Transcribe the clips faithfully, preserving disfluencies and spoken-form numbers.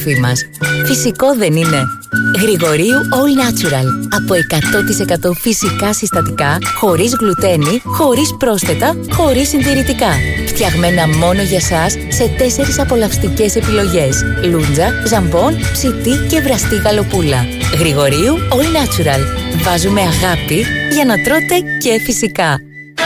καφί μας. Φυσικό δεν είναι? Γρηγορίου All Natural. Από εκατό τοις εκατό φυσικά συστατικά, χωρίς γλουτένι, χωρίς πρόσθετα, χωρίς συντηρητικά. Φτιαγμένα μόνο για σας σε τέσσερις απολαυστικές επιλογές. Λούντζα, ζαμπόν, ψητή και βραστή γαλοπούλα. Γρηγορίου All Natural. Βάζουμε αγάπη για να τρώτε και φυσικά.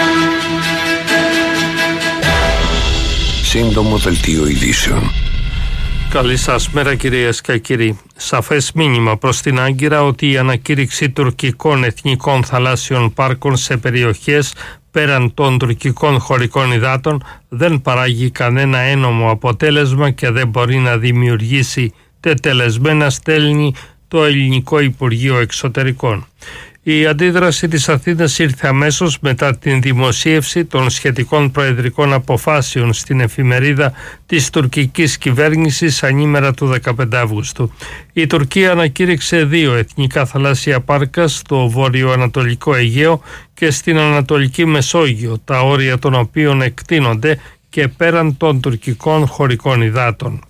Σύντομο δελτίο ειδήσεων. Καλή σας μέρα κυρίες και κύριοι. Σαφές μήνυμα προς την Άγκυρα ότι η ανακήρυξη τουρκικών εθνικών θαλάσσιων πάρκων σε περιοχές πέραν των τουρκικών χωρικών υδάτων δεν παράγει κανένα ένομο αποτέλεσμα και δεν μπορεί να δημιουργήσει τετελεσμένα, στέλνει το Ελληνικό Υπουργείο Εξωτερικών. Η αντίδραση της Αθήνας ήρθε αμέσως μετά την δημοσίευση των σχετικών προεδρικών αποφάσεων στην εφημερίδα της τουρκικής κυβέρνησης ανήμερα του δεκαπέντε Αυγούστου. Η Τουρκία ανακήρυξε δύο εθνικά θαλάσσια πάρκα στο βόρειο-ανατολικό Αιγαίο και στην Ανατολική Μεσόγειο, τα όρια των οποίων εκτείνονται και πέραν των τουρκικών χωρικών υδάτων.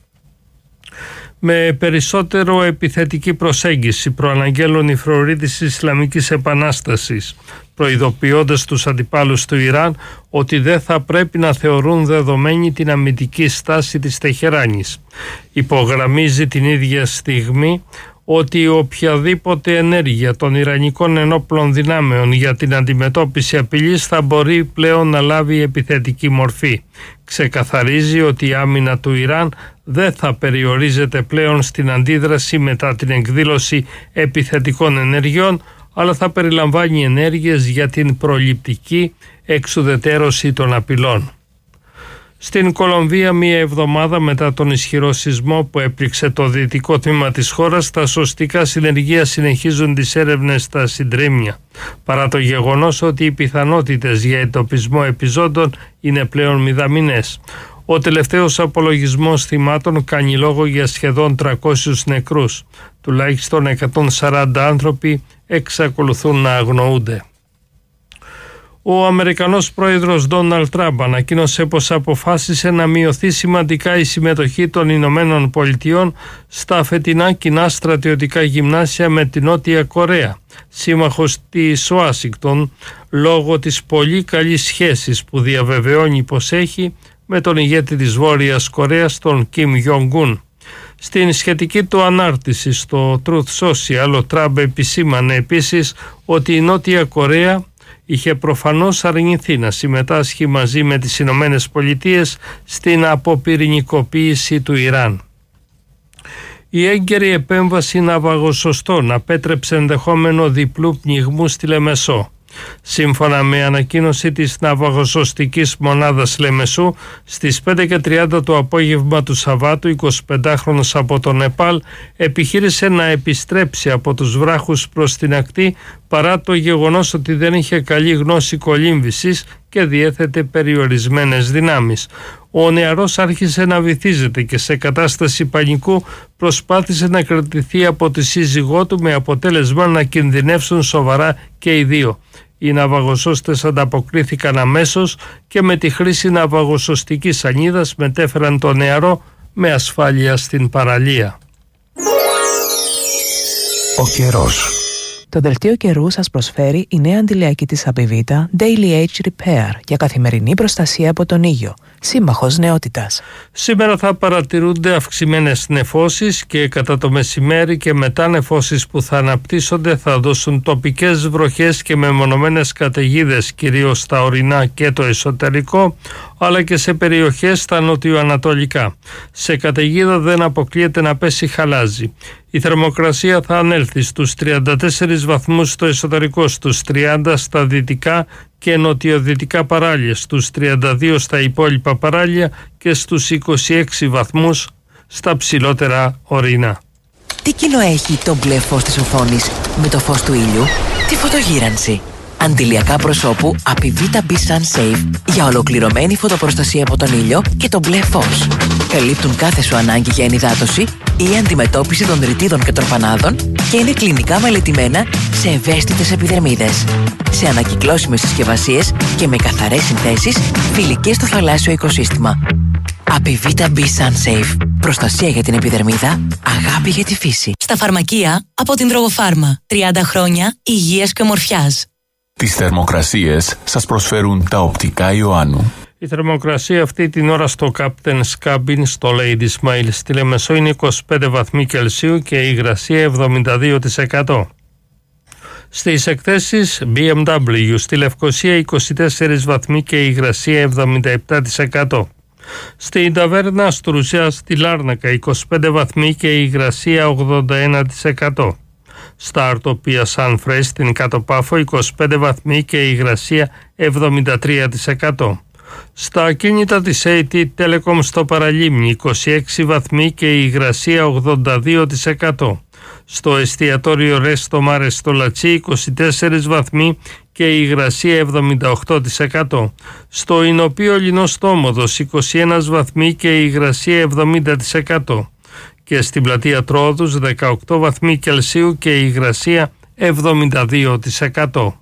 Με περισσότερο επιθετική προσέγγιση προαναγγέλουν οι φρουροί της Ισλαμικής Επανάστασης, προειδοποιώντας τους αντιπάλους του Ιράν ότι δεν θα πρέπει να θεωρούν δεδομένη την αμυντική στάση της Τεχεράνης. Υπογραμμίζει την ίδια στιγμή ότι οποιαδήποτε ενέργεια των Ιρανικών ενόπλων δυνάμεων για την αντιμετώπιση απειλής θα μπορεί πλέον να λάβει επιθετική μορφή. Ξεκαθαρίζει ότι η άμυνα του Ιράν δεν θα περιορίζεται πλέον στην αντίδραση μετά την εκδήλωση επιθετικών ενεργειών, αλλά θα περιλαμβάνει ενέργειες για την προληπτική εξουδετερώση των απειλών. Στην Κολομβία, μία εβδομάδα μετά τον ισχυρό σεισμό που έπληξε το δυτικό τμήμα της χώρας, τα σωστικά συνεργεία συνεχίζουν τις έρευνες στα συντρίμμια, παρά το γεγονός ότι οι πιθανότητες για εντοπισμό επιζώντων είναι πλέον μηδαμινές. Ο τελευταίος απολογισμός θυμάτων κάνει λόγο για σχεδόν τριακόσιους νεκρούς. Τουλάχιστον εκατόν σαράντα άνθρωποι εξακολουθούν να αγνοούνται. Ο Αμερικανός πρόεδρος Ντόναλντ Τραμπ ανακοίνωσε πως αποφάσισε να μειωθεί σημαντικά η συμμετοχή των Ηνωμένων Πολιτειών στα φετινά κοινά στρατιωτικά γυμνάσια με την Νότια Κορέα, σύμμαχος της Ουάσιγκτον, λόγω της πολύ καλής σχέσης που διαβεβαιώνει πως έχει με τον ηγέτη της Βόρειας Κορέας, τον Κιμ Γιονγκ-ουν. Στην σχετική του ανάρτηση στο Truth Social, ο Τραμπ επισήμανε επίσης ότι η Νότια Κορέα είχε προφανώς αρνηθεί να συμμετάσχει μαζί με τις Ηνωμένες Πολιτείες στην αποπυρηνικοποίηση του Ιράν. Η έγκαιρη επέμβαση ναυαγοσωστών απέτρεψε ενδεχόμενο διπλού πνιγμού στη Λεμεσό. Σύμφωνα με ανακοίνωση της ναυαγοσωστικής μονάδας Λεμεσού, στις πέντε και τριάντα το απόγευμα του Σαββάτου, εικοσιπεντάχρονος από το Νεπάλ επιχείρησε να επιστρέψει από τους βράχους προς την ακτή παρά το γεγονός ότι δεν είχε καλή γνώση κολύμβησης και διέθετε περιορισμένες δυνάμεις. Ο νεαρός άρχισε να βυθίζεται και σε κατάσταση πανικού προσπάθησε να κρατηθεί από τη σύζυγό του, με αποτέλεσμα να κινδυνεύσουν σοβαρά και οι δύο. Οι ναυαγοσώστες ανταποκρίθηκαν αμέσως και με τη χρήση ναυαγοσωστικής σανίδας μετέφεραν τον νεαρό με ασφάλεια στην παραλία. Ο καιρός. Το δελτίο καιρού σας προσφέρει η νέα αντιλιακή της Απιβίτα Daily Age Repair για καθημερινή προστασία από τον ήλιο. Σύμμαχος νεότητας. Σήμερα θα παρατηρούνται αυξημένες νεφώσεις και κατά το μεσημέρι και μετά νεφώσεις που θα αναπτύσσονται θα δώσουν τοπικές βροχές και μεμονωμένες καταιγίδες, κυρίως στα ορεινά και το εσωτερικό, αλλά και σε περιοχές στα νοτιοανατολικά. Σε καταιγίδα δεν αποκλείεται να πέσει χαλάζι. Η θερμοκρασία θα ανέλθει στους τριάντα τέσσερις βαθμούς στο εσωτερικό, στους τριάντα στα δυτικά και νοτιοδυτικά παράλια, στους τριάντα δύο στα υπόλοιπα παράλια και στους είκοσι έξι βαθμούς στα ψηλότερα ορεινά. Τι κοινό έχει το μπλε φως της οθόνης με το φως του ήλιου? Τη φωτογύρανση. Αντιλιακά προσώπου Apivita Be Sun Safe για ολοκληρωμένη φωτοπροστασία από τον ήλιο και το μπλε φως. Καλύπτουν κάθε σου ανάγκη για ενυδάτωση ή αντιμετώπιση των ρητίδων και τροφανάδων και είναι κλινικά μελετημένα σε ευαίσθητες επιδερμίδες. Σε ανακυκλώσιμες συσκευασίες και με καθαρές συνθέσεις φιλικές στο θαλάσσιο οικοσύστημα. Απιβίτα Be Sunsafe. Προστασία για την επιδερμίδα, αγάπη για τη φύση. Στα φαρμακεία από την Τρογοφάρμα. τριάντα χρόνια υγείας και ομορφιάς. Τις θερμοκρασίες σας προσφέρουν τα οπτικά Ιωάννου. Η θερμοκρασία αυτή την ώρα στο Captain's Cabin στο Ladies Mail στη Λεμεσό είναι είκοσι πέντε βαθμοί Κελσίου και η υγρασία εβδομήντα δύο τοις εκατό. Στις εκθέσεις μπι εμ ντάμπλιου στη Λευκοσία είκοσι τέσσερις βαθμοί και η υγρασία εβδομήντα επτά τοις εκατό. Στην ταβέρνα Στρουσιά στη Λάρνακα είκοσι πέντε βαθμοί και η υγρασία ογδόντα ένα τοις εκατό. Στα Αρτοπία Σανφρέ στην Κάτω Πάφο είκοσι πέντε βαθμοί και η υγρασία εβδομήντα τρία τοις εκατό. Στα ακίνητα της έι τι Telecom στο Παραλίμνη είκοσι έξι βαθμοί και η υγρασία ογδόντα δύο τοις εκατό. Στο εστιατόριο Ρέστο Μάρε στο Λατσί είκοσι τέσσερις βαθμοί και η υγρασία εβδομήντα οκτώ τοις εκατό. Στο Ινοπείο Λινοστόμοδος είκοσι ένα βαθμοί και η υγρασία εβδομήντα τοις εκατό. Και στην πλατεία Τρόδους δεκαοκτώ βαθμοί Κελσίου και η υγρασία εβδομήντα δύο τοις εκατό.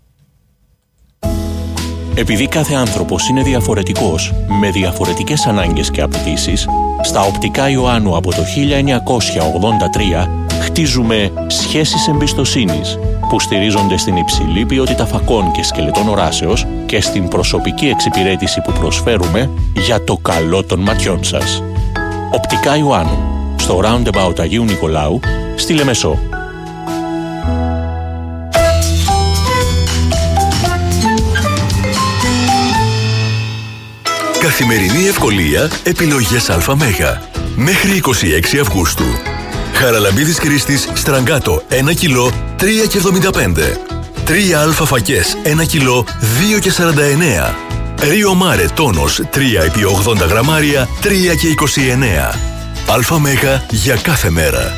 Επειδή κάθε άνθρωπος είναι διαφορετικός, με διαφορετικές ανάγκες και απαιτήσεις, στα οπτικά Ιωάννου από το χίλια εννιακόσια ογδόντα τρία χτίζουμε σχέσεις εμπιστοσύνης που στηρίζονται στην υψηλή ποιότητα φακών και σκελετών οράσεως και στην προσωπική εξυπηρέτηση που προσφέρουμε για το καλό των ματιών σας. Οπτικά Ιωάννου, στο Roundabout Αγίου Νικολάου, στη Λεμεσό. Καθημερινή ευκολία, επιλογές ΑΜ. Μέχρι είκοσι έξι Αυγούστου. Χαραλαμπίδης Κρίστης Στραγκάτο ένα κιλό τρία και εβδομήντα πέντε. τρία Α φακές ένα κιλό δύο και σαράντα εννέα. Ρίο Μάρε τόνος τρία επί ογδόντα γραμμάρια τρία και είκοσι εννέα. ΑΜ για κάθε μέρα.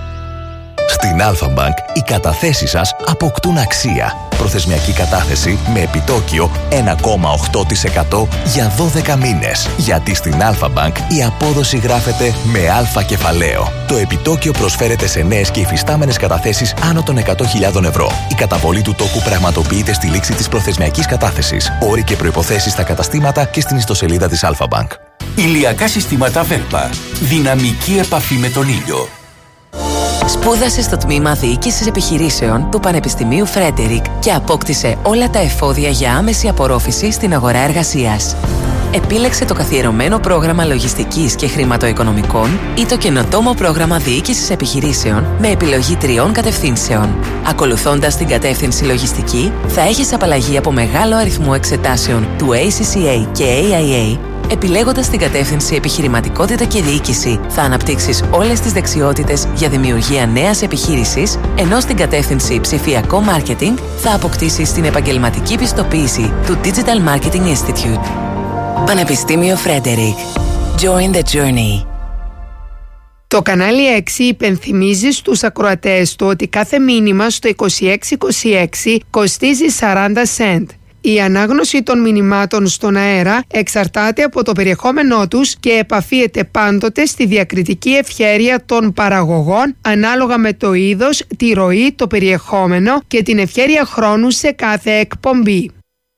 Στην Αλφα-Bank οι καταθέσεις σας αποκτούν αξία. Προθεσμιακή κατάθεση με επιτόκιο ένα κόμμα οκτώ τοις εκατό για δώδεκα μήνες. Γιατί στην Alpha-Bank η απόδοση γράφεται με αλφα κεφαλαίο. Το επιτόκιο προσφέρεται σε νέες και υφιστάμενες καταθέσεις άνω των εκατό χιλιάδων ευρώ. Η καταβολή του τόκου πραγματοποιείται στη λήξη της προθεσμιακής κατάθεσης. Όροι και προϋποθέσεις στα καταστήματα και στην ιστοσελίδα της Alpha-Bank. Ηλιακά συστήματα Βέλπα. Δυναμική επαφή με τον ήλιο. Σπούδασε στο τμήμα Διοίκησης Επιχειρήσεων του Πανεπιστημίου Φρέντερικ και απόκτησε όλα τα εφόδια για άμεση απορρόφηση στην αγορά εργασίας. Επίλεξε το καθιερωμένο πρόγραμμα λογιστικής και χρηματοοικονομικών ή το καινοτόμο πρόγραμμα Διοίκησης Επιχειρήσεων με επιλογή τριών κατευθύνσεων. Ακολουθώντας την κατεύθυνση λογιστική, θα έχεις απαλλαγή από μεγάλο αριθμό εξετάσεων του έι σι σι έι και έι άι έι. Επιλέγοντας την κατεύθυνση επιχειρηματικότητα και διοίκηση, θα αναπτύξεις όλες τις δεξιότητες για δημιουργία νέας επιχείρησης, ενώ στην κατεύθυνση ψηφιακό μάρκετινγκ θα αποκτήσεις την επαγγελματική πιστοποίηση του Digital Marketing Institute. Πανεπιστήμιο Φρέντερικ. Join the journey. Το κανάλι έξι υπενθυμίζει στους ακροατές του ότι κάθε μήνυμα στο είκοσι έξι είκοσι έξι κοστίζει σαράντα σεντ. Η ανάγνωση των μηνυμάτων στον αέρα εξαρτάται από το περιεχόμενό τους και επαφίεται πάντοτε στη διακριτική ευχέρεια των παραγωγών ανάλογα με το είδος, τη ροή, το περιεχόμενο και την ευχέρεια χρόνου σε κάθε εκπομπή.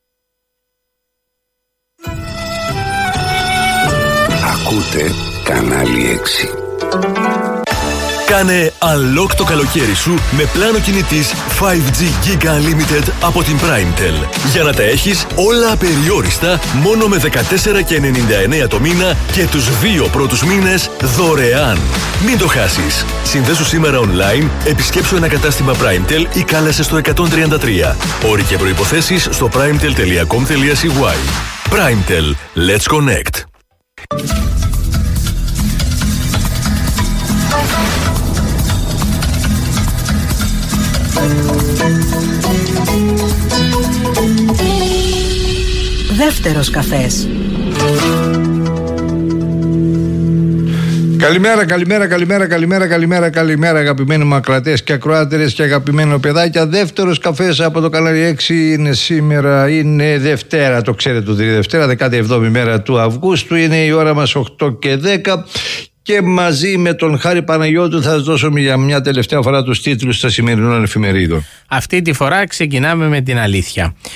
Ακούτε κανάλι έξι. Κάνε unlock το καλοκαίρι σου με πλάνο κινητής φάιβ τζι Giga Unlimited από την Primetel. Για να τα έχεις όλα απεριόριστα μόνο με δεκατέσσερα και ενενήντα εννέα το μήνα και τους δύο πρώτους μήνες δωρεάν. Μην το χάσεις. Συνδέσου σήμερα online, επισκέψου ένα κατάστημα Primetel ή κάλεσε στο εκατόν τριάντα τρία. Όροι και προϋποθέσεις στο primetel τελεία com τελεία c y. Primetel. Let's connect. Δεύτερος καφές. Καλημέρα, καλημέρα, καλημέρα, καλημέρα, καλημέρα, καλημέρα αγαπημένοι μου ακροατές και ακροάτερες και αγαπημένοι παιδάκια. Δεύτερος καφές από το κανάλι έξι είναι σήμερα, είναι Δευτέρα, το ξέρετε ότι είναι Δευτέρα, δεκάτη εβδόμη μέρα του Αυγούστου, είναι η ώρα μας οκτώ και δέκα. Και μαζί με τον Χάρη Παναγιώτου θα σας δώσουμε για μια τελευταία φορά τους τίτλους των σημερινών εφημερίδων. Αυτή τη φορά ξεκινάμε με την αλήθεια.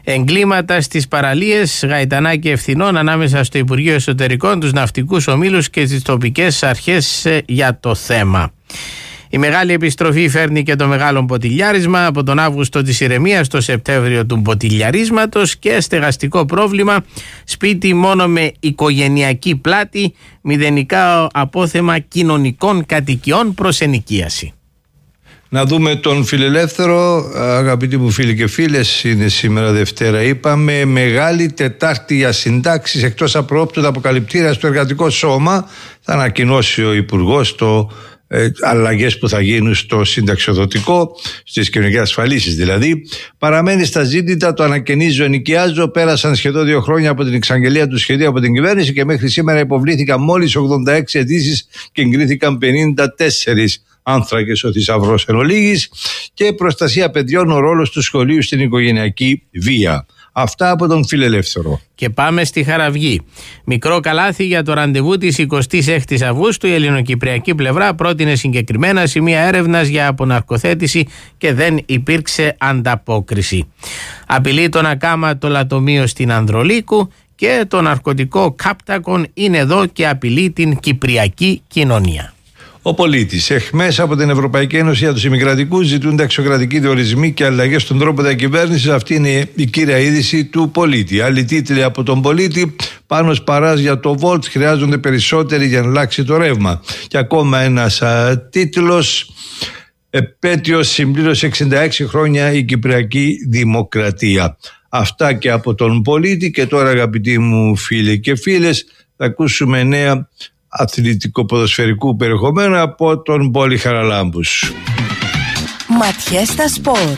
Εγκλήματα στις παραλίες, γαϊτανάκι ευθυνών ανάμεσα στο Υπουργείο Εσωτερικών, τους ναυτικούς ομίλους και τις τοπικές αρχές για το θέμα. Η μεγάλη επιστροφή φέρνει και το μεγάλο ποτηλιάρισμα, από τον Αύγουστο της ηρεμίας στο Σεπτέμβριο του ποτηλιαρίσματος, και στεγαστικό πρόβλημα, σπίτι μόνο με οικογενειακή πλάτη, μηδενικά απόθεμα κοινωνικών κατοικιών προς ενοικίαση. Να δούμε τον φιλελεύθερο. Αγαπητοί μου φίλοι και φίλες, είναι σήμερα Δευτέρα, είπαμε, μεγάλη Τετάρτη για συντάξεις εκτός απροόπτου αποκαλυπτήρια στο Εργατικό Σώμα. Θα ανακοινώσει ο Υπουργός το ε, αλλαγές που θα γίνουν στο συνταξιοδοτικό, στις κοινωνικές ασφαλίσεις δηλαδή. Παραμένει στα ζήτητα το ανακαινίζω ενοικιάζω. Πέρασαν σχεδόν δύο χρόνια από την εξαγγελία του σχεδίου από την κυβέρνηση και μέχρι σήμερα υποβλήθηκαν μόλις ογδόντα έξι αιτήσεις και εγκρίθηκαν πενήντα τέσσερις. Άνθρακες ο θησαυρός εν ολίγης. Και προστασία παιδιών, ο ρόλος του σχολείου στην οικογενειακή βία. Αυτά από τον φιλελεύθερο. Και πάμε στη Χαραυγή. Μικρό καλάθι για το ραντεβού της εικοστής έκτης Αυγούστου. Η ελληνοκυπριακή πλευρά πρότεινε συγκεκριμένα σημεία έρευνας για αποναρκοθέτηση και δεν υπήρξε ανταπόκριση. Απειλεί τον ακάματο λατομείο στην Ανδρολίκου και το ναρκωτικό Κάπτακον είναι εδώ και απειλεί την κυπριακή κοινωνία. Ο πολίτης. Εχμές από την Ευρωπαϊκή Ένωση για τους ημικρατικούς ζητούνται αξιοκρατικοί διορισμοί και αλλαγές στον τρόπο διακυβέρνησης. Αυτή είναι η κύρια είδηση του πολίτη. Άλλοι τίτλοι από τον πολίτη. Πάνος Παράς για το Volt. Χρειάζονται περισσότεροι για να αλλάξει το ρεύμα. Και ακόμα ένας α, τίτλος. Επέτειος συμπλήρωσε εξήντα έξι χρόνια η Κυπριακή Δημοκρατία. Αυτά και από τον πολίτη. Και τώρα, αγαπητοί μου φίλοι και φίλες, θα ακούσουμε νέα αθλητικό-ποδοσφαιρικού περιεχομένου από τον Πόλη Χαραλάμπους. Ματιές στα σπορ.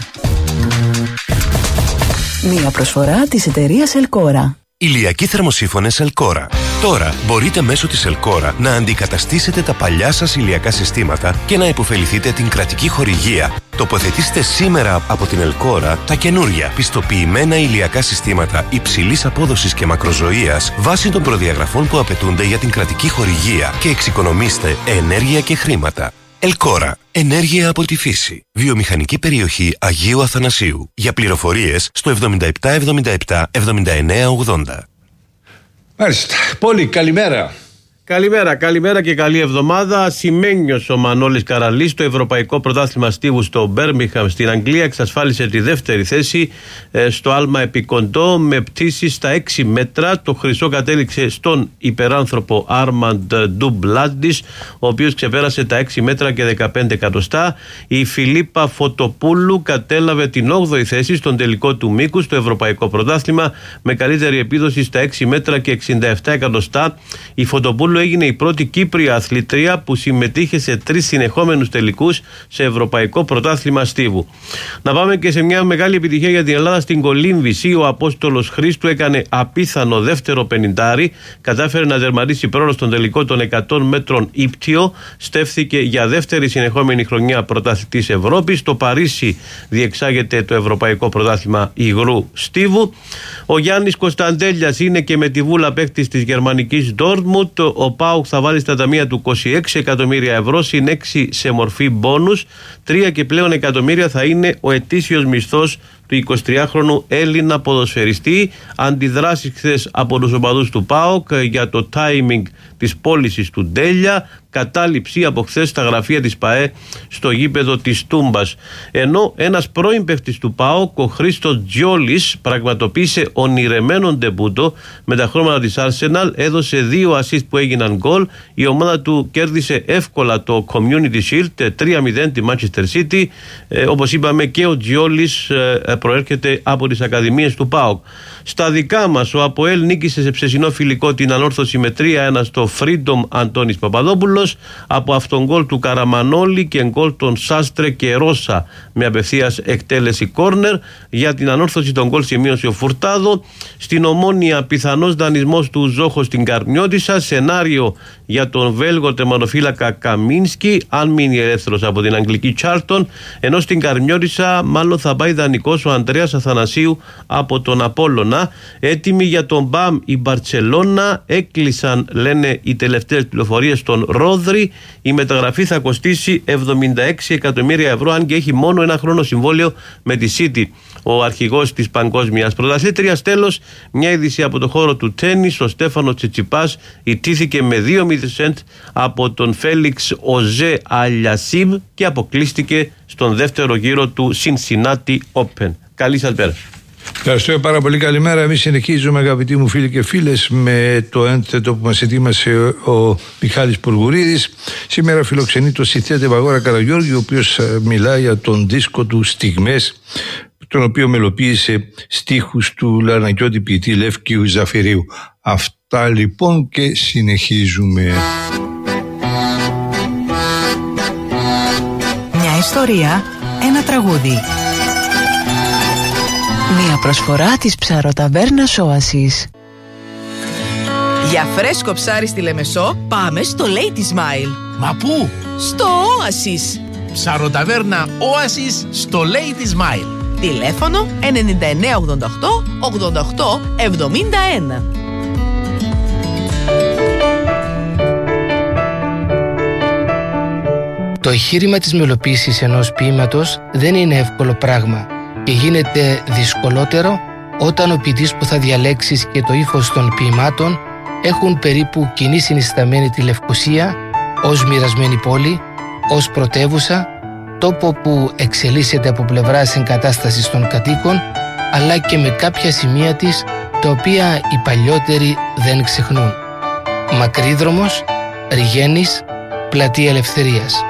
Μία προσφορά της εταιρείας Ελκόρα. Ηλιακοί θερμοσύφωνες Ελκόρα. Τώρα μπορείτε μέσω της Ελκόρα να αντικαταστήσετε τα παλιά σας ηλιακά συστήματα και να υποφεληθείτε την κρατική χορηγία. Τοποθετήστε σήμερα από την Ελκόρα τα καινούρια πιστοποιημένα ηλιακά συστήματα υψηλής απόδοσης και μακροζωίας βάσει των προδιαγραφών που απαιτούνται για την κρατική χορηγία και εξοικονομήστε ενέργεια και χρήματα. Ελκόρα. Ενέργεια από τη φύση. Βιομηχανική περιοχή Αγίου Αθανασίου. Για πληροφορίες στο εβδομήντα επτά εβδομήντα επτά εβδομήντα εννέα ογδόντα. Μάλιστα. Πόλη, καλημέρα. Καλημέρα, καλημέρα και καλή εβδομάδα. Σημαίνιος ο Μανώλης Καραλής, το Ευρωπαϊκό Πρωτάθλημα Στίβου στο Μπέρμιχαμ στην Αγγλία, εξασφάλισε τη δεύτερη θέση ε, στο άλμα επικοντό με πτήσεις στα έξι μέτρα. Το χρυσό κατέληξε στον υπεράνθρωπο Άρμαντ Ντουμπλάντις, ο οποίος ξεπέρασε τα έξι μέτρα και δεκαπέντε εκατοστά. Η Φιλίππα Φωτοπούλου κατέλαβε την όγδοη θέση στον τελικό του μήκου στο Ευρωπαϊκό Πρωτάθλημα με καλύτερη επίδοση στα έξι μέτρα και εξήντα επτά εκατοστά. Η Φωτοπούλου έγινε η πρώτη Κύπρια αθλήτρια που συμμετείχε σε τρεις συνεχόμενους τελικούς σε Ευρωπαϊκό Πρωτάθλημα Στίβου. Να πάμε και σε μια μεγάλη επιτυχία για την Ελλάδα στην κολύμβηση. Ο Απόστολος Χρήστου έκανε απίθανο δεύτερο πενηντάρι, κατάφερε να τερματίσει πρόωρο στον τελικό των εκατό μέτρων ύπτιο, στέφθηκε για δεύτερη συνεχόμενη χρονιά πρωταθλητής Ευρώπης. Στο Παρίσι διεξάγεται το Ευρωπαϊκό Πρωτάθλημα Υγρού Στίβου. Ο Γιάννης Κωνσταντέλιας είναι και με τη βούλα παίκτης της γερμανικής Ντόρτμουντ. Ο ΠΑΟΚ θα βάλει στα ταμεία του είκοσι έξι εκατομμύρια ευρώ συν έξι σε μορφή μπόνους. Τρία και πλέον εκατομμύρια θα είναι ο ετήσιος μισθός του εικοσιτριάχρονου Έλληνα ποδοσφαιριστή. Αντιδράσεις χθες από τους οπαδούς του ΠΑΟΚ για το timing της πώλησης του Ντέλια. Κατάληψη από χθες στα γραφεία της ΠΑΕ στο γήπεδο της Τούμπας. Ενώ ένας πρώην παίκτης του ΠΑΟΚ, ο Χρήστος Τζιόλης, πραγματοποίησε ονειρεμένον ντεμπούτο με τα χρώματα της Arsenal, έδωσε δύο assist που έγιναν γκολ. Η ομάδα του κέρδισε εύκολα το Community Shield τρία μηδέν τη Manchester City. Ε, όπως είπαμε, και ο Τζιόλης ε, προέρχεται από τις ακαδημίες του ΠΑΟΚ. Στα δικά μας, ο ΑΠΟΕΛ νίκησε σε ψεσινό φιλικό την Ανόρθωση με τρία ένα στο Freedom Αντώνης Παπαδόπουλος, από αυτόν γκολ του Καραμανόλη και γκολ των Σάστρε και Ρώσα με απευθείας εκτέλεση κόρνερ. Για την Ανόρθωση τον γκολ σημείωσε ο Φουρτάδο. Στην Ομόνια, πιθανός δανεισμός του Ζόχο στην Καρμιώτισσα. Σενάριο για τον Βέλγο τερματοφύλακα Καμίνσκι, αν μείνει ελεύθερος από την Αγγλική Τσάρτον. Ενώ στην Καρμιώτισσα μάλλον θα πάει δανεικός ο Ανδρέας Αθανασίου από τον Απόλλωνα. Έτοιμη για τον Μπαμ η Μπαρτσελώνα. Έκλεισαν, λένε οι τελευταίες πληροφορίες, στον Ρο Ρόδρυ η μεταγραφή θα κοστίσει εβδομήντα έξι εκατομμύρια ευρώ, αν και έχει μόνο ένα χρόνο συμβόλαιο με τη City. Ο αρχηγός της παγκόσμιας πρωταθλήτριας. Τέλος, μια είδηση από το χώρο του τένις. Ο Στέφανο Τσιτσιπάς ιτήθηκε με δύο μηδέν από τον Φέλιξ Οζέ Αλιασίμ και αποκλείστηκε στον δεύτερο γύρο του Cincinnati Open. Καλή σας μέρα. Ευχαριστώ πάρα πολύ. Καλημέρα. Εμείς συνεχίζουμε, αγαπητοί μου φίλοι και φίλες, με το ένθετο που μας ετοίμασε ο Μιχάλης Πουργουρίδης. Σήμερα φιλοξενεί το συνθέτη Βαγόρα Καραγιώργη, ο οποίος μιλάει για τον δίσκο του Στιγμές, τον οποίο μελοποίησε στίχους του Λαρνακιώτη ποιητή Λεύκιου Ζαφυρίου. Αυτά λοιπόν και συνεχίζουμε. Μια ιστορία, ένα τραγούδι. Μια προσφορά της ψαροταβέρνας Όασις. Για φρέσκο ψάρι στη Λεμεσό πάμε στο Lady Smile. Μα πού? Στο Όασις. Ψαροταβέρνα Όασις στο Lady Smile. Τηλέφωνο εννιά εννιά ογδόντα οκτώ ογδόντα οκτώ εβδομήντα ένα. Το εγχείρημα της μελοποίησης ενός ποίηματος δεν είναι εύκολο πράγμα και γίνεται δυσκολότερο όταν ο ποιητής που θα διαλέξεις και το ύφος των ποιημάτων έχουν περίπου κοινή συνισταμένη τη Λευκοσία ως μοιρασμένη πόλη, ως πρωτεύουσα, τόπο που εξελίσσεται από πλευράς εγκατάστασης των κατοίκων, αλλά και με κάποια σημεία της τα οποία οι παλιότεροι δεν ξεχνούν. Μακρύδρομος, Ριγέννης, Πλατεία Ελευθερίας.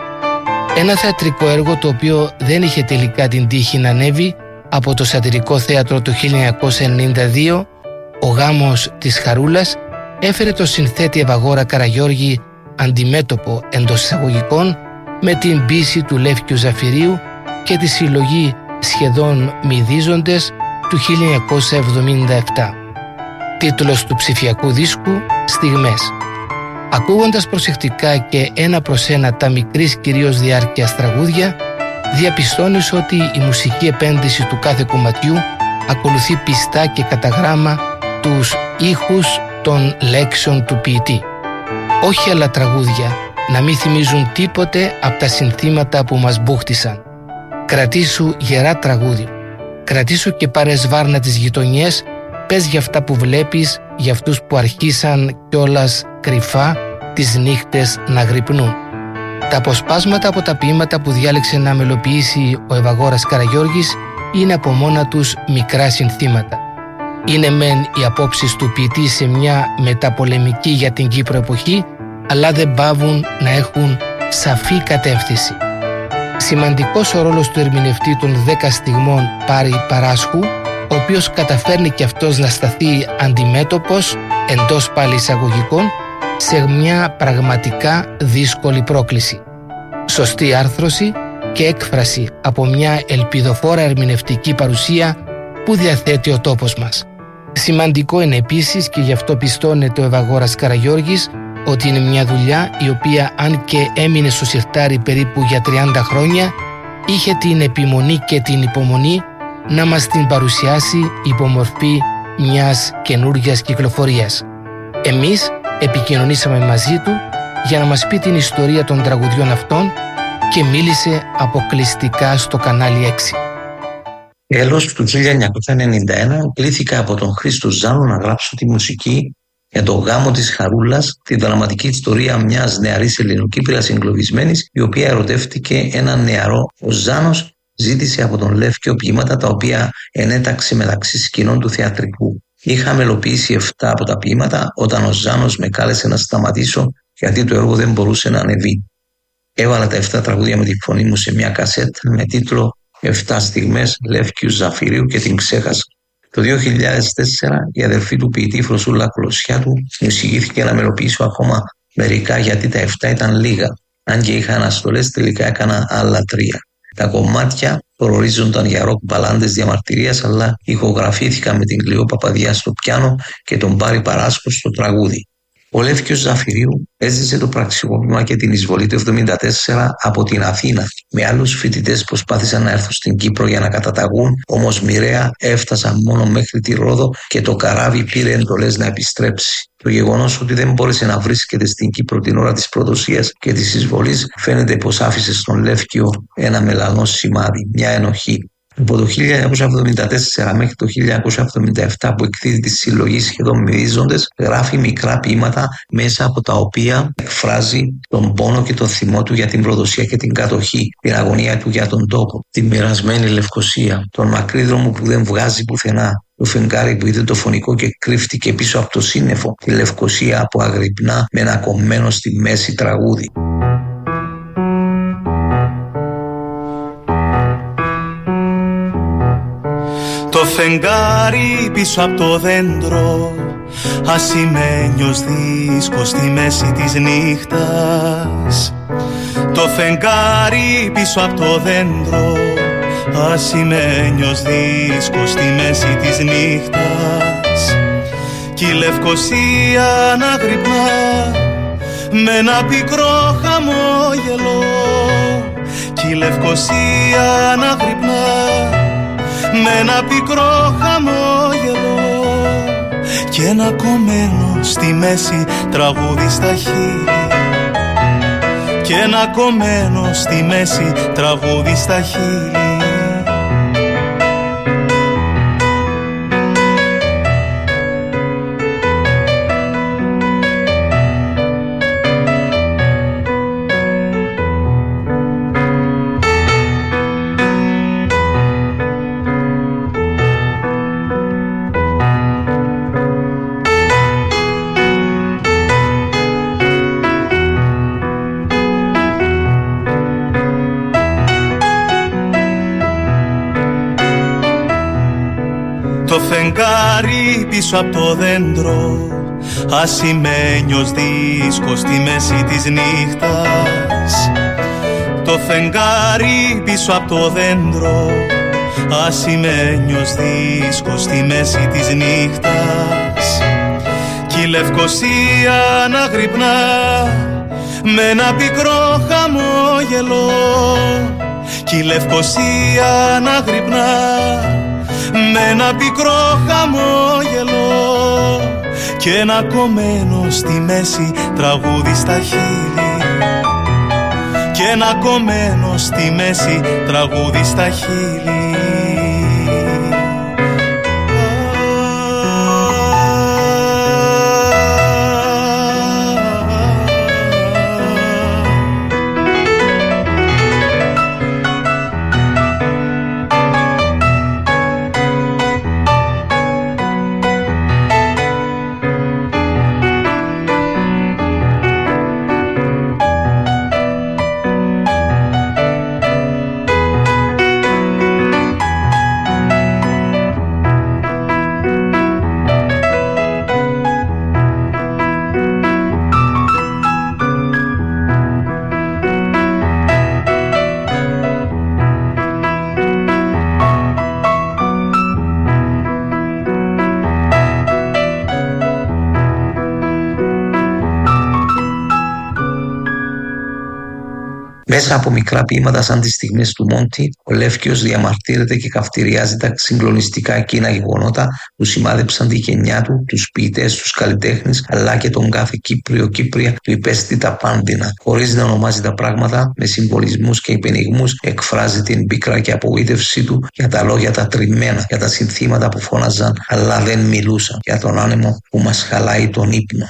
Ένα θεατρικό έργο το οποίο δεν είχε τελικά την τύχη να ανέβει από το Σατιρικό Θέατρο το χίλια εννιακόσια ενενήντα δύο, ο γάμος της Χαρούλας έφερε το συνθέτη Ευαγόρα Καραγιώργη αντιμέτωπο εντός εισαγωγικών με την ποίηση του Λεύκιου Ζαφυρίου και τη συλλογή σχεδόν μηδίζοντες του χίλια εννιακόσια εβδομήντα επτά. Τίτλος του ψηφιακού δίσκου «Στιγμές». Ακούγοντας προσεκτικά και ένα προς ένα τα μικρής κυρίως διάρκειας τραγούδια, διαπιστώνεις ότι η μουσική επένδυση του κάθε κομματιού ακολουθεί πιστά και κατά γράμμα τους ήχους των λέξεων του ποιητή. Όχι άλλα τραγούδια να μην θυμίζουν τίποτε από τα συνθήματα που μας μπούχτισαν. Κρατήσου γερά τραγούδι. Κρατήσου και πάρε σβάρνα τις γειτονιές. Πες για αυτά που βλέπεις, για αυτούς που αρχίσαν κιόλας κρυφά τις νύχτες να γρυπνούν. Τα αποσπάσματα από τα ποίηματα που διάλεξε να μελοποιήσει ο Ευαγόρας Καραγιώργης είναι από μόνα τους μικρά συνθήματα. Είναι μεν οι απόψεις του ποιητή σε μια μεταπολεμική για την Κύπρο εποχή, αλλά δεν παύουν να έχουν σαφή κατεύθυνση. Σημαντικός ο ρόλος του ερμηνευτή των δέκα στιγμών Πάρη Παράσχου, ο οποίος καταφέρνει και αυτός να σταθεί αντιμέτωπος, εντός πάλι εισαγωγικών, σε μια πραγματικά δύσκολη πρόκληση. Σωστή άρθρωση και έκφραση από μια ελπιδοφόρα ερμηνευτική παρουσία που διαθέτει ο τόπος μας. Σημαντικό είναι επίσης, και γι' αυτό πιστώνεται ο Ευαγόρας Καραγιώργης, ότι είναι μια δουλειά η οποία, αν και έμεινε στο σιρτάρι περίπου για τριάντα χρόνια, είχε την επιμονή και την υπομονή να μας την παρουσιάσει υπό μορφή μιας καινούργιας κυκλοφορίας. Εμείς επικοινωνήσαμε μαζί του για να μας πει την ιστορία των τραγουδιών αυτών και μίλησε αποκλειστικά στο κανάλι έξι. Τέλος του χίλια εννιακόσια ενενήντα ένα κλήθηκα από τον Χρήστο Ζάνου να γράψω τη μουσική για το γάμο της Χαρούλας, τη δραματική ιστορία μιας νεαρής Ελληνοκύπριας εγκλωβισμένης, η οποία ερωτεύτηκε έναν νεαρό. Ο Ζάνος ζήτησε από τον Λεύκιο ποίηματα τα οποία ενέταξε μεταξύ σκηνών του θεατρικού. Είχα μελοποιήσει εφτά από τα ποίηματα όταν ο Ζάνος με κάλεσε να σταματήσω γιατί το έργο δεν μπορούσε να ανεβεί. Έβαλα τα εφτά τραγούδια με τη φωνή μου σε μια κασέτα με τίτλο «εφτά στιγμές Λεύκιου Ζαφυρίου» και την ξέχασα. Το δύο χιλιάδες τέσσερα η αδερφή του ποιητή Φροσούλα Κολοσιάτου μου εισηγήθηκε να μελοποιήσω ακόμα μερικά γιατί τα εφτά ήταν λίγα. Αν και είχα αναστολές, τελικά έκανα άλλα τρία. Τα κομμάτια προορίζονταν για ροκ μπαλάντες διαμαρτυρίας, αλλά ηχογραφήθηκαν με την Κλειό Παπαδιά στο πιάνο και τον Πάρη Παράσχο στο τραγούδι. Ο Λεύκιος Ζαφυρίου έζησε το πραξικόπημα και την εισβολή του εβδομήντα τέσσερα από την Αθήνα. Με άλλους φοιτητές προσπάθησαν να έρθουν στην Κύπρο για να καταταγούν, όμως μοιραία έφτασαν μόνο μέχρι τη Ρόδο και το καράβι πήρε εντολές να επιστρέψει. Το γεγονός ότι δεν μπόρεσε να βρίσκεται στην Κύπρο την ώρα της προδοσίας και της εισβολής φαίνεται πως άφησε στον Λεύκιο ένα μελανό σημάδι, μια ενοχή. Από το χίλια εννιακόσια εβδομήντα τέσσερα μέχρι το χίλια εννιακόσια εβδομήντα επτά που εκδίδει τη συλλογή Σχεδόν Μυρίζοντες, γράφει μικρά ποίηματα μέσα από τα οποία εκφράζει τον πόνο και τον θυμό του για την προδοσία και την κατοχή, την αγωνία του για τον τόπο, την μοιρασμένη Λευκοσία, τον μακρύ δρόμο που δεν βγάζει πουθενά, το φεγγάρι που είδε το φωνικό και κρύφτηκε πίσω από το σύννεφο, τη Λευκοσία που αγρυπνά με ένα κομμένο στη μέση τραγούδι. Το φεγγάρι πίσω από το δέντρο, ασημένιος δίσκος στη μέση της νύχτας. Το φεγγάρι πίσω από το δέντρο, ασημένιος δίσκος στη μέση της νύχτας. Κι η Λευκοσία να γρυπνά με ένα πικρό χαμόγελο. Κι η Λευκοσία να γρυπνά με ένα πικρό χαμόγελο και ένα κομμένο στη μέση τραγούδι στα χείλη. Και ένα κομμένο στη μέση τραγούδι στα χείλη. Το φεγγάρι πίσω από το δέντρο, ασημένιος δίσκος στη μέση της νύχτας. Το φεγγάρι πίσω από το δέντρο, ασημένιος δίσκος στη μέση της νύχτας. Κι η Λευκοσία να γρυπνά με ένα πικρό χαμόγελο. Κι η Λευκοσία να γρυπνά με ένα πικρό χαμόγελο και ένα κομμένο στη μέση τραγούδι στα χείλη. Και ένα κομμένο στη μέση τραγούδι στα χείλη. Μέσα από μικρά ποίηματα σαν τις στιγμές του Μόντι, ο Λεύκιος διαμαρτύρεται και καυτηριάζει τα συγκλονιστικά εκείνα γεγονότα που σημάδεψαν τη γενιά του, τους ποιητές, τους καλλιτέχνες, αλλά και τον κάθε Κύπριο Κύπρια που υπέστη τα πάνδυνα. Χωρίς να ονομάζει τα πράγματα, με συμβολισμούς και υπενιγμούς, εκφράζει την πίκρα και απογοήτευσή του για τα λόγια τα τριμμένα, για τα συνθήματα που φώναζαν αλλά δεν μιλούσαν, για τον άνεμο που μας χαλάει τον ύπνο.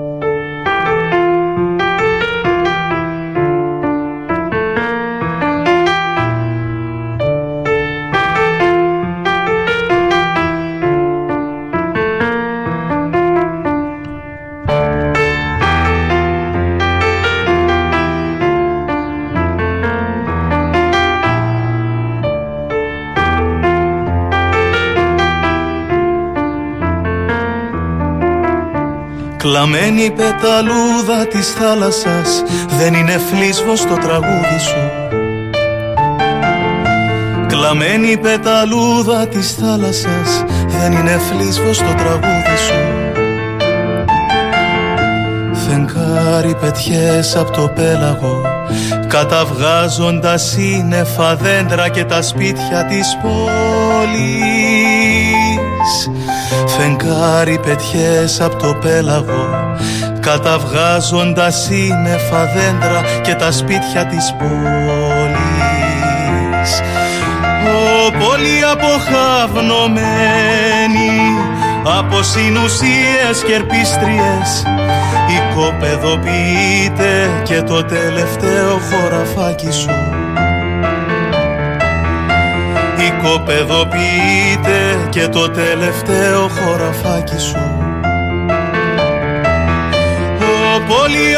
Κλαμμένη πεταλούδα της θάλασσας, δεν είναι φλίσβος το τραγούδι σου. Κλαμμένη πεταλούδα της θάλασσας, δεν είναι φλίσβος το τραγούδι σου. Φεγγάρι πετιές απ' το πέλαγο, καταβγάζοντα σύννεφα δέντρα και τα σπίτια της πόλης. Φεγγάρι πετιές απ' το πέλαγο, καταβγάζοντα σύννεφα δέντρα και τα σπίτια της πόλης. Ω πολύ αποχαυνομένη από συνουσίες και ερπίστριες, οικοπεδοποιείται και το τελευταίο χωραφάκι σου. Οικοπεδοποιείται και το τελευταίο χωραφάκι σου. Ω πολύ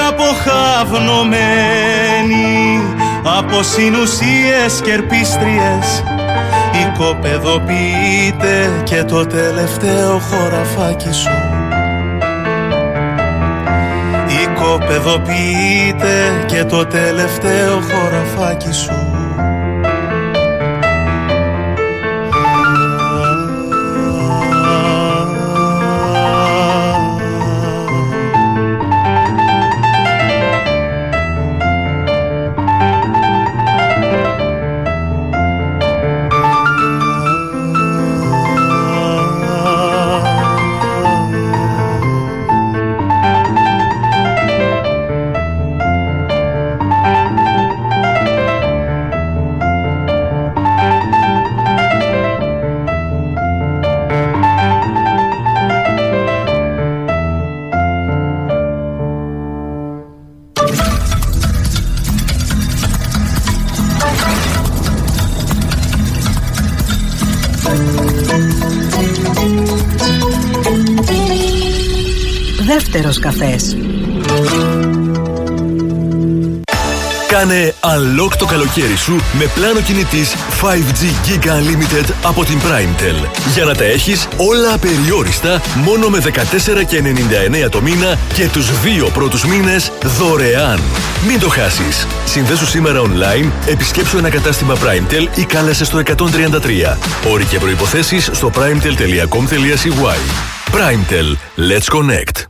αποχαυνομένη από συνουσίες και ερπίστριες, οικοπεδοποιείται και το τελευταίο χωραφάκι σου. Οικοπεδοποιείται και το τελευταίο χωραφάκι σου. Δεύτερος καφές. Κάνε unlock το καλοκαίρι σου με πλάνο κινητής φάιβ τζι Giga Unlimited από την PrimeTel. Για να τα έχεις όλα απεριόριστα μόνο με δεκατέσσερα και ενενήντα εννέα το μήνα και τους δύο πρώτους μήνες δωρεάν. Μην το χάσεις. Συνδέσου σήμερα online, επισκέψου ένα κατάστημα PrimeTel ή κάλεσε στο εκατόν τριάντα τρία. Όροι και προϋποθέσεις στο primetel τελεία com τελεία σι γουάι. PrimeTel. Let's connect.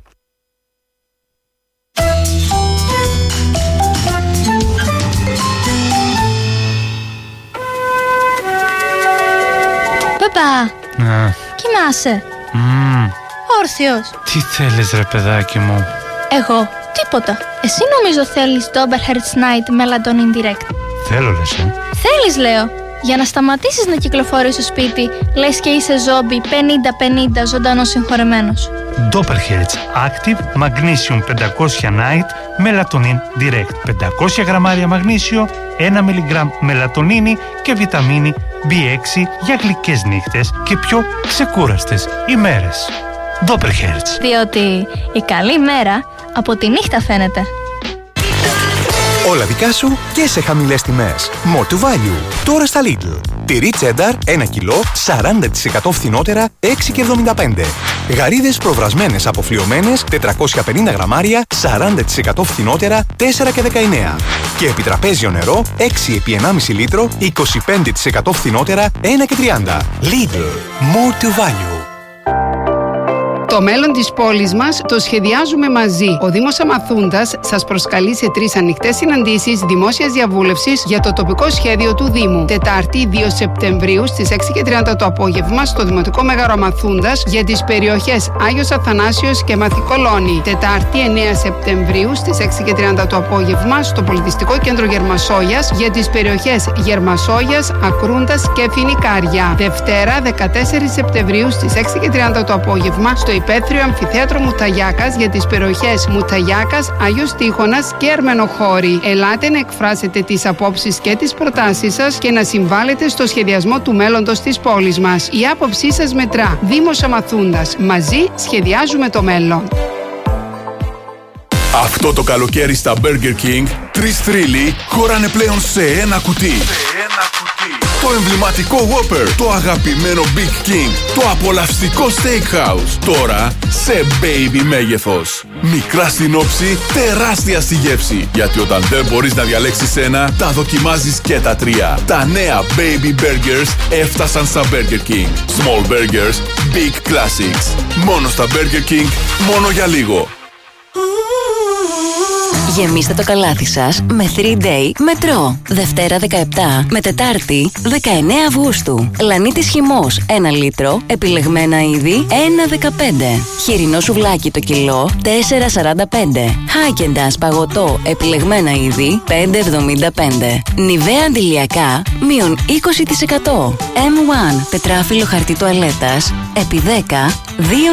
Παπά, ναι. Κοιμάσαι. Mm. Όρθιος. Τι θέλεις ρε παιδάκι μου? Εγώ, τίποτα. Εσύ νομίζω θέλεις Doberherz Night Melatonin Direct. Θέλω λες, ε. Θέλεις λέω. Για να σταματήσεις να κυκλοφορείς στο σπίτι, λες και είσαι ζόμπι πενήντα πενήντα ζωντανός συγχωρεμένος. Doberherz Active Magnesium πεντακόσια Night Melatonin Direct. πεντακόσια γραμμάρια μαγνήσιο, ένα μιλιγκράμμ μελατονίνη και βιταμίνη μπι έξι για γλυκές νύχτες και πιο ξεκούραστες ημέρες. Doberherz. Διότι η καλή μέρα από τη νύχτα φαίνεται. Όλα δικά σου και σε χαμηλές τιμές. More to value. Τώρα στα Lidl. Τυρί τσένταρ ένα κιλό σαράντα τοις εκατό φθηνότερα έξι και εβδομήντα πέντε. Γαρίδες προβρασμένες αποφλιωμένες τετρακόσια πενήντα γραμμάρια σαράντα τοις εκατό φθηνότερα τέσσερα και δεκαεννέα. Και επιτραπέζιο νερό έξι επί ενάμιση λίτρο είκοσι πέντε τοις εκατό φθηνότερα ένα και τριάντα. Lidl. More to value. Το μέλλον της πόλης μας το σχεδιάζουμε μαζί. Ο Δήμος Αμαθούντας σας προσκαλεί σε τρεις ανοιχτές συναντήσεις δημόσιας διαβούλευσης για το τοπικό σχέδιο του Δήμου. Τετάρτη δύο Σεπτεμβρίου στις έξι και τριάντα το απόγευμα στο Δημοτικό Μέγαρο Αμαθούντας για τις περιοχές Άγιος Αθανάσιος και Μαθηκολώνη. Τετάρτη εννέα Σεπτεμβρίου στις έξι και τριάντα το απόγευμα στο Πολιτιστικό Κέντρο Γερμασόγιας για τις περιοχές Γερμασόγιας, Ακρούντας και Φινικάρια. Δευτέρα δεκατέσσερα Σεπτεμβρίου στις έξι και τριάντα το απόγευμα στο Υπαίθριο Αμφιθέατρο Μουταγιάκας για τις περιοχές Μουταγιάκας, Άγιος Τείχωνας και Ερμενοχώρη. Ελάτε να εκφράσετε τις απόψεις και τις προτάσεις σας και να συμβάλλετε στο σχεδιασμό του μέλλοντος της πόλης μας. Η άποψή σας μετρά. Δήμος Αμαθούντας. Μαζί σχεδιάζουμε το μέλλον. Αυτό το καλοκαίρι στα Burger King, τρεις θρύλοι χωράνε πλέον σε ένα κουτί. Το εμβληματικό Whopper, το αγαπημένο Big King, το απολαυστικό Steakhouse. Τώρα σε baby μέγεθος. Μικρά στην όψη, τεράστια στη γεύση. Γιατί όταν δεν μπορείς να διαλέξεις ένα, τα δοκιμάζεις και τα τρία. Τα νέα Baby Burgers έφτασαν στα Burger King. Small Burgers, Big Classics. Μόνο στα Burger King, μόνο για λίγο. Γεμίστε το καλάθι σας με θρι ντέι μετρό. Δευτέρα δεκαεπτά με Τετάρτη δεκαεννέα Αυγούστου. Λανίτης χυμός ένα λίτρο, επιλεγμένα είδη ένα δεκαπέντε. Χοιρινό σουβλάκι το κιλό τέσσερα σαράντα πέντε. Χάκεντας παγωτό, επιλεγμένα είδη πέντε εβδομήντα πέντε. Νιβέα αντιλιακά μείον είκοσι τοις εκατό. εμ ουάν τετράφυλλο χαρτί τουαλέτας επί δέκα δύο